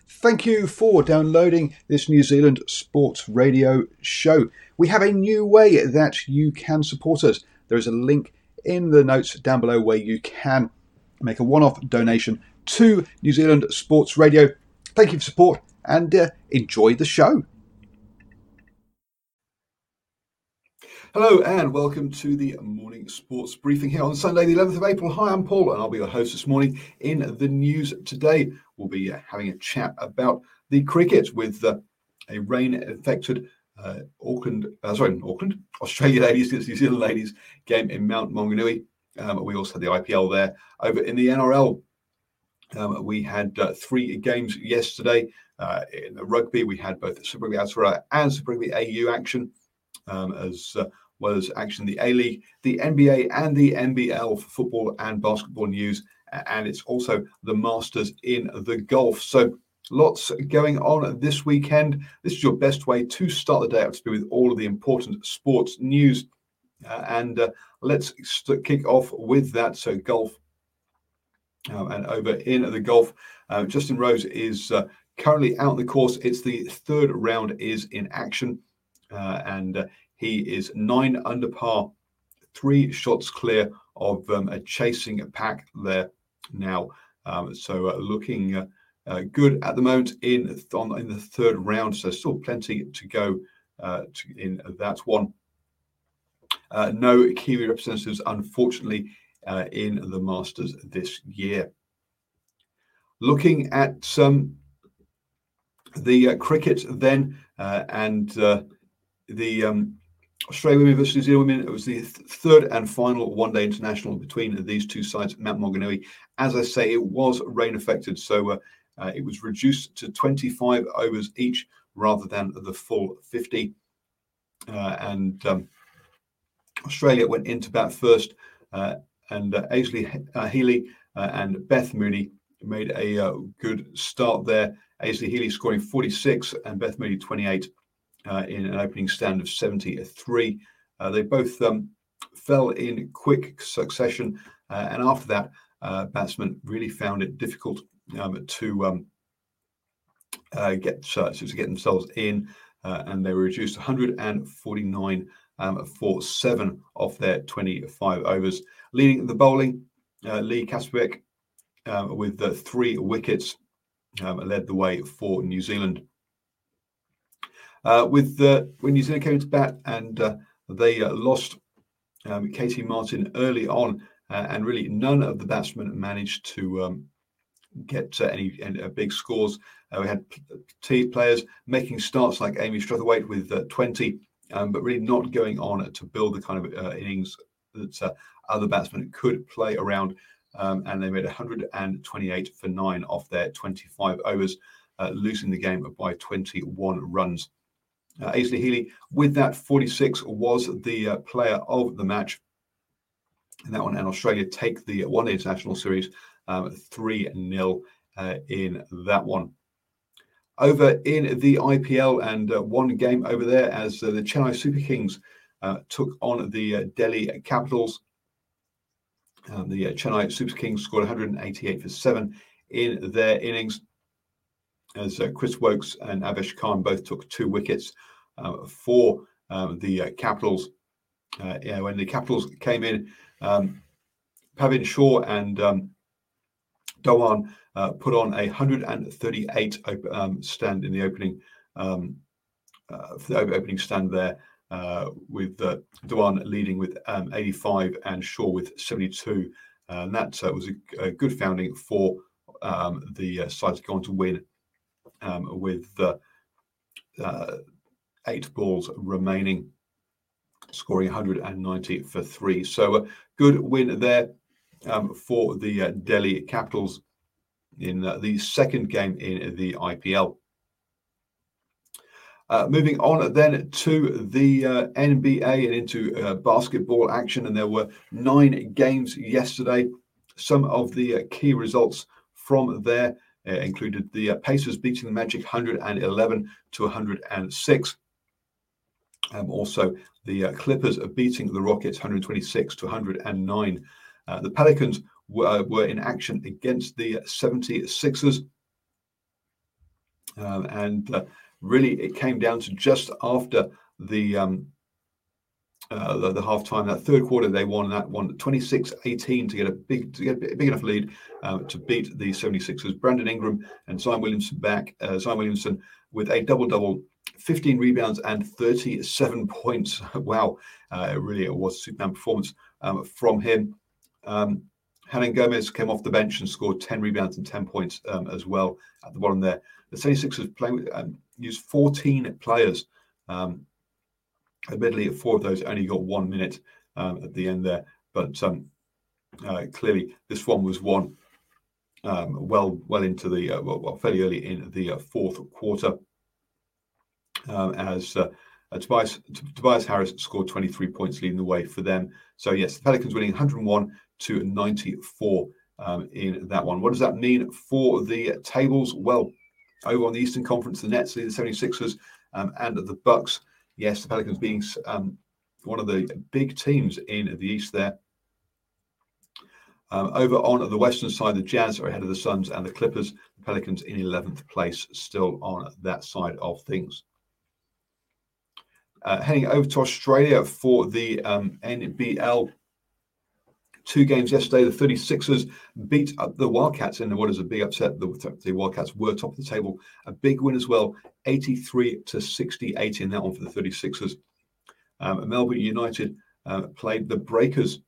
Thank you for downloading this New Zealand Sports Radio show. We have a new way that you can support us. There is a link in the notes down below where you can make a one-off donation to New Zealand Sports Radio. Thank you for support and enjoy the show. Hello and welcome to the morning sports briefing here on Sunday the 11th of April. Hi, I'm Paul and I'll be your host this morning. In the news today, we'll be having a chat about the cricket with a rain-affected Australia ladies against New Zealand ladies game in Mount Maunganui. We also had the IPL there. Over in the NRL, we had 3 games yesterday. In the rugby, we had both Super Rugby Aotearoa and Super Rugby AU action, as well as action in the A-League, the NBA and the NBL for football and basketball news, and it's also the Masters in the golf. So lots going on this weekend. This is your best way to start the day out to be with all of the important sports news. Let's kick off with that. So golf, and over in the golf, Justin Rose is currently out on the course. It's the third round is in action, and he is 9 under par, 3 shots clear of chasing a pack there now. Looking good at the moment in the third round. So still plenty to go in that one. No Kiwi representatives, unfortunately, in the Masters this year. Looking at the cricket then, and the Australia women versus New Zealand women, it was the third and final one-day international between these two sides at Mount Maunganui. As I say, it was rain affected, so it was reduced to 25 overs each rather than the full 50. Australia went into bat first, and Aisley Healy and Beth Mooney made a good start there. Aisley Healy scoring 46 and Beth Mooney 28 in an opening stand of 73. They both fell in quick succession, and after that, batsmen really found it difficult to get themselves in, and they were reduced 149 for 7 off their 25 overs. Leading the bowling, Lee Kasperbeck with 3 wickets led the way for New Zealand. When New Zealand came into bat and they lost Katie Martin early on, and really none of the batsmen managed to get any big scores. We had players making starts like Amy Strathwaite with 20, but really not going on to build the kind of innings that other batsmen could play around. And they made 128 for 9 off their 25 overs, losing the game by 21 runs. Aisley Healy, with that 46, was the player of the match in that one, and Australia take the one-day international series 3-0 in that one. Over in the IPL, and one game over there as the Chennai Super Kings took on the Delhi Capitals. The Chennai Super Kings scored 188 for 7 in their innings, as Chris Wokes and Avesh Khan both took 2 wickets for the Capitals. When the Capitals came in, Pavin Shaw and Dhawan put on a 138 stand in the opening for the opening stand there, with Dhawan leading with 85 and Shaw with 72. And that was a good founding for the side to go on to win with 8 balls remaining, scoring 190 for 3. So a good win there for the Delhi Capitals in the second game in the IPL. Moving on then to the NBA and into basketball action, and there were 9 games yesterday. Some of the key results from there included the Pacers beating the Magic 111 to 106. Also, the Clippers are beating the Rockets 126 to 109. The Pelicans were in action against the 76ers. Really, it came down to just after the halftime, that third quarter, they won that one 26-18 to get a big enough lead to beat the 76ers. Brandon Ingram and Zion Williamson back. Zion Williamson with a double-double, 15 rebounds and 37 points. Wow, it was a Superman performance from him. Hernan Gomez came off the bench and scored 10 rebounds and 10 points as well at the bottom there. The 76ers used 14 players. Admittedly, 4 of those only got 1 minute at the end there, but clearly this one was won well into the fairly early in the fourth quarter, as Tobias Harris scored 23 points, leading the way for them. So yes, the Pelicans winning 101-94 in that one. What does that mean for the tables? Well, over on the Eastern Conference, the Nets lead the 76ers and the Bucks. Yes, the Pelicans being one of the big teams in the East there. Over on the Western side, the Jazz are ahead of the Suns and the Clippers. The Pelicans in 11th place, still on that side of things. Heading over to Australia for the NBL. 2 games yesterday. The 36ers beat up the Wildcats in what is a big upset. The Wildcats were top of the table. A big win as well, 83-68 in that one for the 36ers. Melbourne United played the Breakers.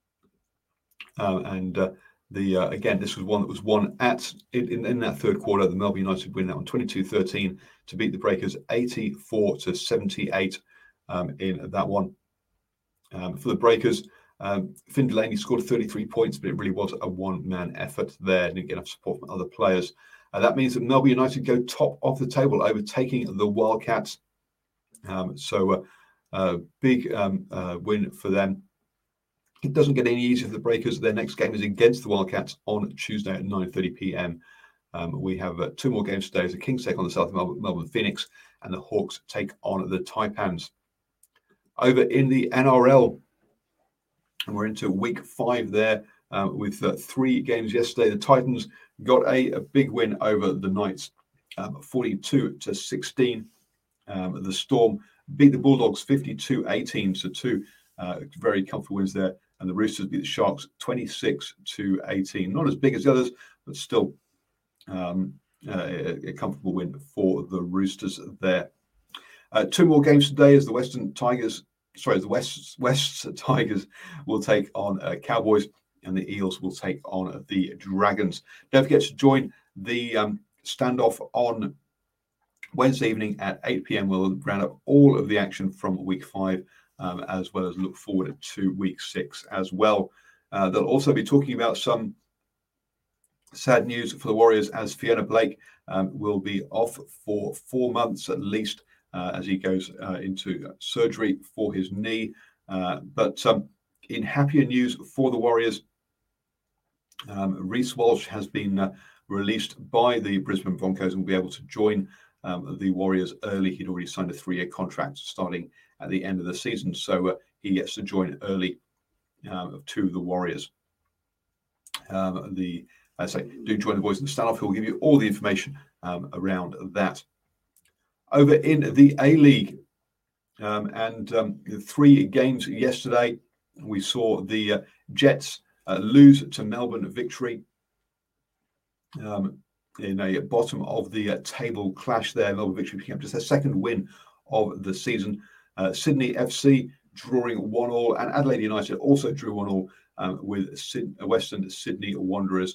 Again, this was one that was won in that third quarter. The Melbourne United win that one 22-13 to beat the Breakers 84-78 in that one. For the Breakers, Finn Delaney scored 33 points, but it really was a one-man effort there. Didn't get enough support from other players. That means that Melbourne United go top of the table, overtaking the Wildcats. Big win for them. It doesn't get any easier for the Breakers. Their next game is against the Wildcats on Tuesday at 9:30 p.m. We have 2 more games today as the Kings take on the South Melbourne Phoenix and the Hawks take on the Taipans. Over in the NRL, and we're into week 5 there with 3 games yesterday. The Titans got a big win over the Knights, 42-16. The Storm beat the Bulldogs 52-18, so 2 very comfortable wins there. And the Roosters beat the Sharks 26-18. Not as big as the others, but still a comfortable win for the Roosters there. 2 more games today as the West Tigers will take on Cowboys, and the Eels will take on the Dragons. Don't forget to join the standoff on Wednesday evening at 8 p.m. We'll round up all of the action from week 5, as well as look forward to week 6 as well. They'll also be talking about some sad news for the Warriors, as Fiona Blake will be off for 4 months at least, as he goes into surgery for his knee. But in happier news for the Warriors, Reece Walsh has been released by the Brisbane Broncos and will be able to join the Warriors early. He'd already signed a 3-year contract starting at the end of the season, so he gets to join early to the Warriors. Do join the boys in the standoff, who will give you all the information around that. Over in the A-League, 3 games yesterday, we saw the Jets lose to Melbourne Victory in a bottom of the table clash there. Melbourne Victory picking up just their 2nd win of the season. Sydney FC drawing 1-1, and Adelaide United also drew 1-1 with Western Sydney Wanderers,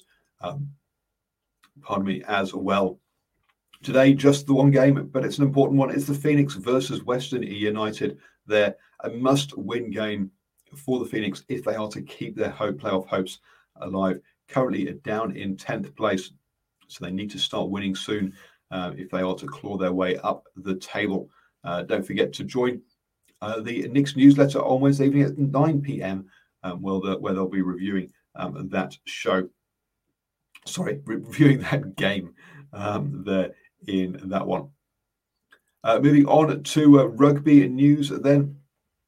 as well. Today, just the one game, but it's an important one. It's the Phoenix versus Western United. They're a must-win game for the Phoenix if they are to keep their playoff hopes alive. Currently down in 10th place, so they need to start winning soon if they are to claw their way up the table. Don't forget to join the Knicks newsletter on Wednesday evening at 9 p.m. Where they'll be reviewing that show. Sorry, reviewing that game there in that one. Moving on to rugby news then.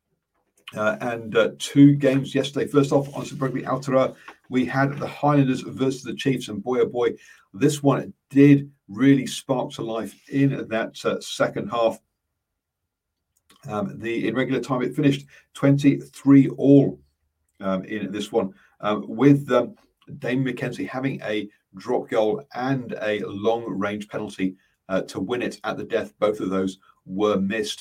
2 games yesterday. First off, on Super Rugby Aotearoa, we had the Highlanders versus the Chiefs, and boy, oh boy, this one did really spark to life in that second half. In regular time, it finished 23-all in this one, with Damian McKenzie having a drop goal and a long-range penalty to win it at the death. Both of those were missed,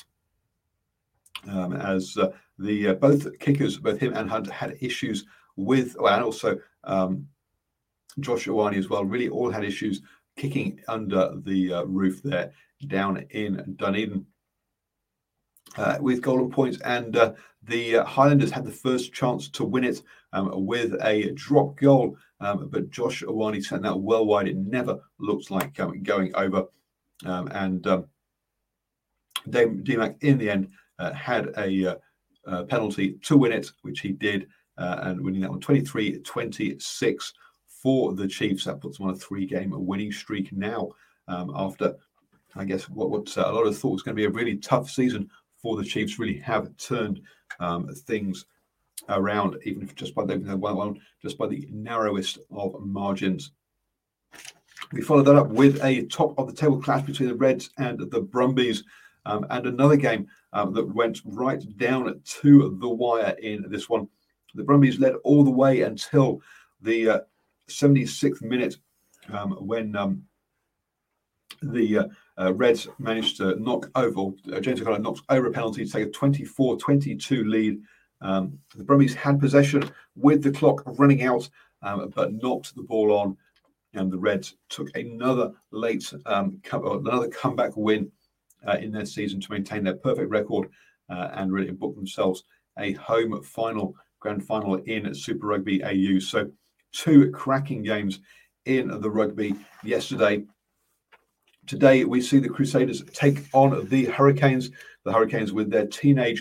as both kickers, both him and Hunt, had issues with, and also Josh Ioane as well, really all had issues kicking under the roof there down in Dunedin. With golden points, and the Highlanders had the first chance to win it with a drop goal, but Josh Ioane sent that well wide. It never looked like going over, and DMAC in the end had a penalty to win it, which he did, and winning that one 23-26 for the Chiefs. That puts them on a 3-game winning streak now, after, I guess, what a lot of thought was going to be a really tough season for the Chiefs. Really have turned things around, even if just by the narrowest of margins. We followed that up with a top of the table clash between the Reds and the Brumbies, and another game that went right down to the wire in this one. The Brumbies led all the way until the 76th minute, when the Reds managed to knock over, James O'Connor knocked over a penalty to take a 24-22 lead. The Brumbies had possession with the clock running out, but knocked the ball on, and the Reds took another another comeback win in their season to maintain their perfect record, and really book themselves a home grand final in Super Rugby AU. So 2 cracking games in the rugby yesterday. Today, we see the Crusaders take on the Hurricanes. The Hurricanes with their teenage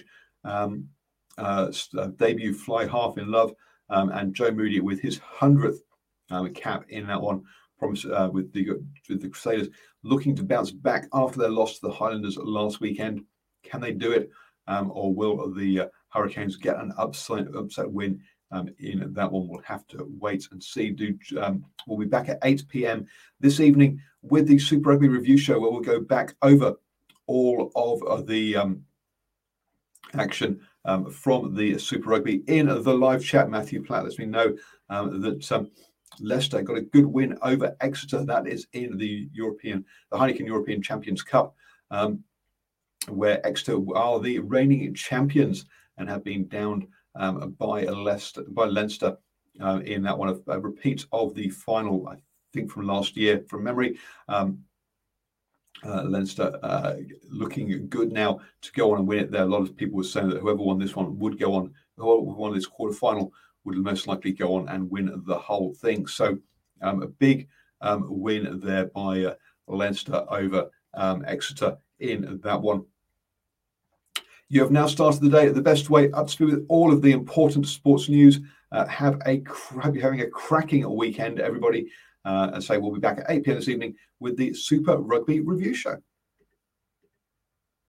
debut fly half in love, and Joe Moody with his 100th cap in that one. With the Crusaders looking to bounce back after their loss to the Highlanders last weekend. Can they do it, or will the Hurricanes get an upset win in that one? We'll have to wait and see. We'll be back at 8 p.m. this evening with the Super Rugby Review Show, where we'll go back over all of the action from the Super Rugby in the live chat. Matthew Platt lets me know that Leicester got a good win over Exeter. That is in the Heineken European Champions Cup, where Exeter are the reigning champions and have been downed by Leinster in that one. A repeat of the final, I think, from last year from memory. Leinster looking good now to go on and win it there. A lot of people were saying that whoever won this one would go on, whoever won this quarterfinal would most likely go on and win the whole thing. So a big win there by Leinster over Exeter in that one. You have now started the day the best way, up to speed with all of the important sports news. Hope you're having a cracking weekend, everybody. And so we'll be back at 8 p.m. this evening with the Super Rugby Review Show.